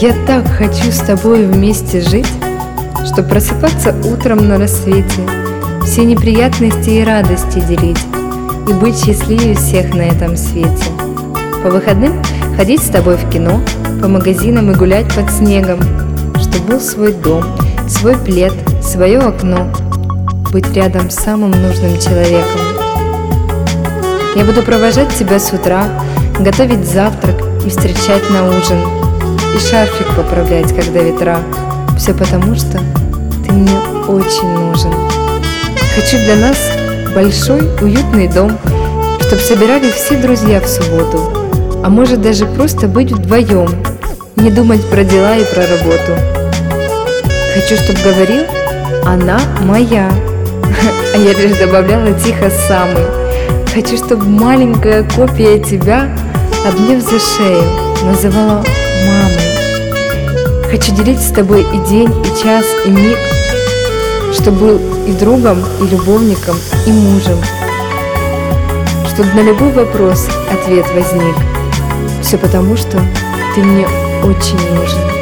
Я так хочу с тобой вместе жить, что просыпаться утром на рассвете, все неприятности и радости делить и быть счастливее всех на этом свете. По выходным ходить с тобой в кино, по магазинам и гулять под снегом, чтобы был свой дом, свой плед, свое окно, быть рядом с самым нужным человеком. Я буду провожать тебя с утра, готовить завтрак и встречать на ужин, и шарфик поправлять, когда ветра. Все потому, что ты мне очень нужен. Хочу для нас большой уютный дом, чтоб собирали все друзья в субботу, а может даже просто быть вдвоем, не думать про дела и про работу. Хочу, чтоб говорил: она моя, а я лишь добавляла тихо самый. Хочу, чтоб маленькая копия тебя, обняв за шею, называла мамой. Хочу делить с тобой и день, и час, и миг, чтоб был и другом, и любовником, и мужем, чтоб на любой вопрос ответ возник. Все потому, что ты мне очень нужен.